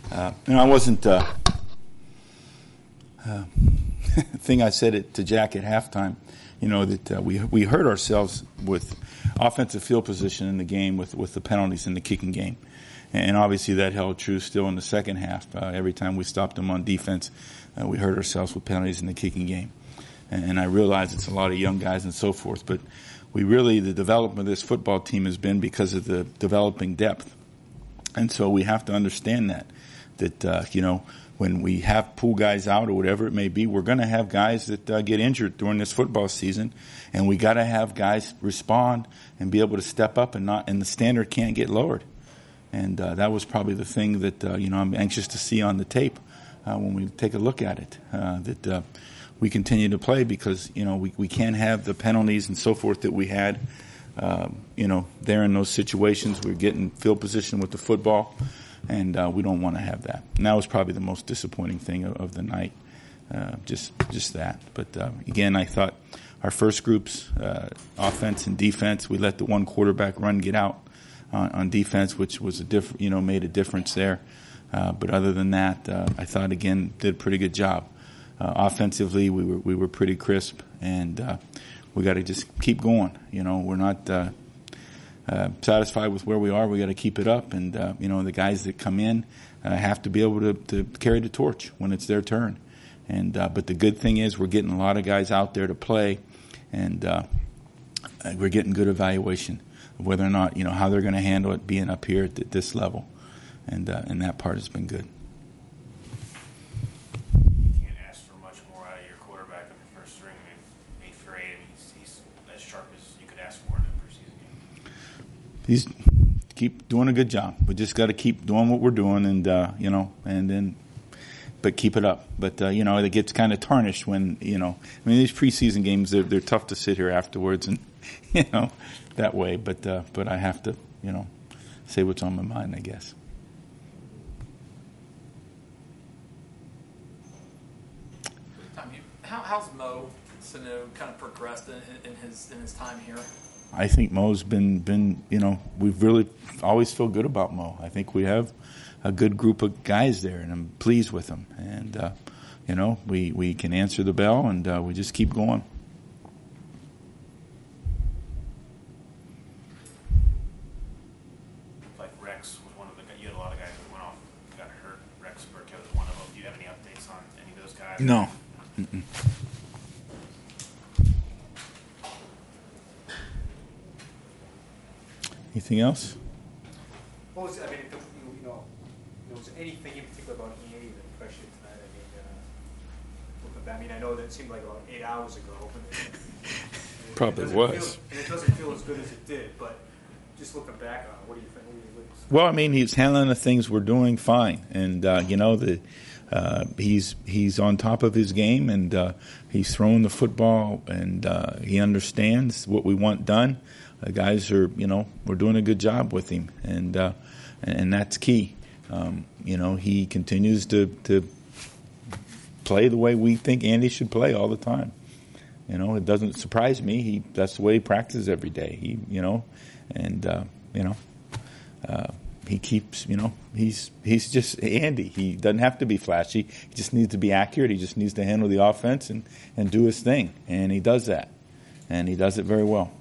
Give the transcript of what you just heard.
I wasn't. Thing I said it to Jack at halftime. That we hurt ourselves with offensive field position in the game with the penalties in the kicking game. And obviously that held true still in the second half. Every time we stopped them on defense, we hurt ourselves with penalties in the kicking game. And I realize it's a lot of young guys and so forth, but the development of this football team has been because of the developing depth. And so we have to understand that when we have pull guys out or whatever it may be, we're going to have guys that get injured during this football season, and we got to have guys respond and be able to step up, and the standard can't get lowered. And that was probably the thing that I'm anxious to see on the tape when we take a look at it. That we continue to play because we can't have the penalties and so forth that we had. There in those situations, we're getting field position with the football. And we don't want to have that. And that was probably the most disappointing thing of the night, just that. But again, I thought our first groups, offense and defense, we let the one quarterback run get out on defense, which was made a difference there. But other than that, I thought again did a pretty good job. Offensively, we were pretty crisp, and we got to just keep going. We're not. Satisfied with where we are. We got to keep it up, and the guys that come in have to be able to carry the torch when it's their turn. And but the good thing is we're getting a lot of guys out there to play, and we're getting good evaluation of whether or not how they're going to handle it being up here at this level, and that part has been good. You can't ask for much more out of your quarterback in the first string. He's great. He's as sharp as you could ask for in a preseason game. He's keep doing a good job. We just got to keep doing what we're doing, and but keep it up. But it gets kind of tarnished when these preseason games they're tough to sit here afterwards and that way. But I have to say what's on my mind, I guess. How's Mo Sanu kind of progressed in his time here? I think Mo's been we've really always feel good about Mo. I think we have a good group of guys there, and I'm pleased with them. And we can answer the bell, and we just keep going. Like Rex was one of the guys. You had a lot of guys that went off, got hurt. Rex Burkhead was one of them. Do you have any updates on any of those guys? No. Mm-mm. Anything else? What was was anything in particular about Andy that impressed you tonight? Looking back, I know that it seemed like about 8 hours ago. Probably was. And it doesn't feel as good as it did, but just looking back on it, what do you think? Well, he's handling the things we're doing fine, and he's on top of his game, and he's throwing the football, and he understands what we want done. The guys are, we're doing a good job with him, and that's key. He continues to play the way we think Andy should play all the time. It doesn't surprise me. That's the way he practices every day. He keeps, he's just Andy. He doesn't have to be flashy. He just needs to be accurate. He just needs to handle the offense and do his thing, and he does that, and he does it very well.